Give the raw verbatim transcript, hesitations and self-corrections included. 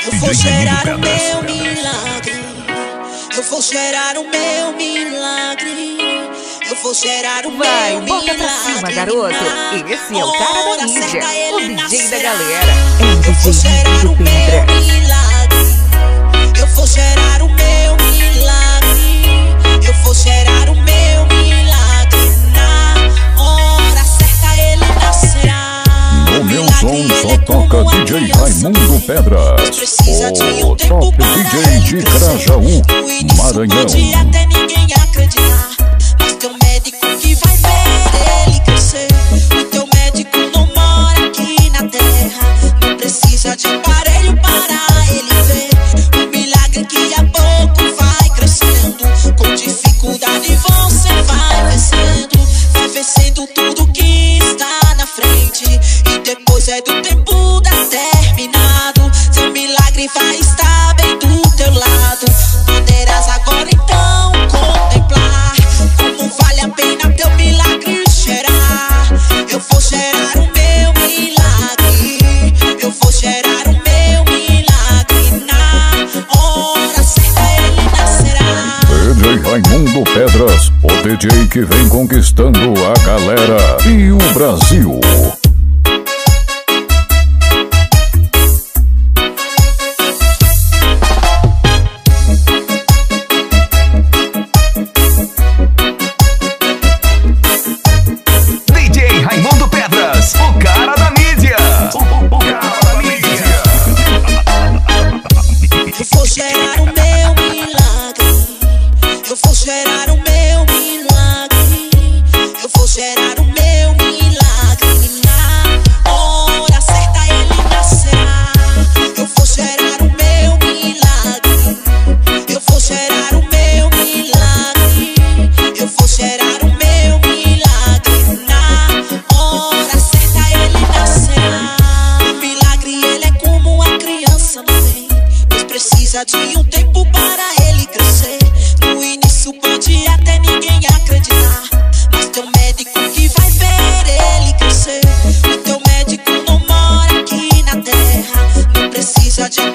Eu vou gerar o meu milagre. Eu vou gerar o meu milagre. Eu vou gerar o Vai, meu bota milagre. pra cima, garoto. Esse é o cara da Hora mídia, certa o ele D J da nascerá. galera. Eu vou gerar o meu milagre. Eu vou gerar o meu milagre. Eu vou gerar o meu milagre. Na hora certa ele nascerá. No meu som só toca D J Raimundo Pedras, o top D J de Grajaú, Maranhão. Pode até ninguém acreditar, mas teu médico que vai ver ele crescer. O teu médico não mora aqui na terra, não precisa de aparelho para ele ver. O milagre que a pouco vai crescendo, com dificuldade você vai vencendo. Vai vencendo tudo que está na frente, e depois é do tempo determinado. Seu milagre vai estar bem do teu lado. Poderás agora então contemplar como vale a pena teu milagre gerar. Eu vou gerar o meu milagre. Eu vou gerar o meu milagre. Na hora certa ele nascerá. D J Raimundo Pedras, o D J que vem conquistando a galera e o Brasil. D J Raimundo Pedras, o cara da mídia. O, o cara da mídia. Eu vou gerar o meu milagre. Eu vou gerar o meu milagre. Eu vou gerar o meu milagre. Na hora certa ele nascerá. Eu vou gerar o meu milagre. Eu vou gerar o meu milagre. Eu vou gerar o meu milagre. Na hora certa ele nascerá. O milagre ele é como a criança no ventre, pois precisa de um tempo para ele crescer. No início pode até ninguém acreditar, mas teu médico que vai ver ele crescer. O teu médico não mora aqui na terra, não precisa de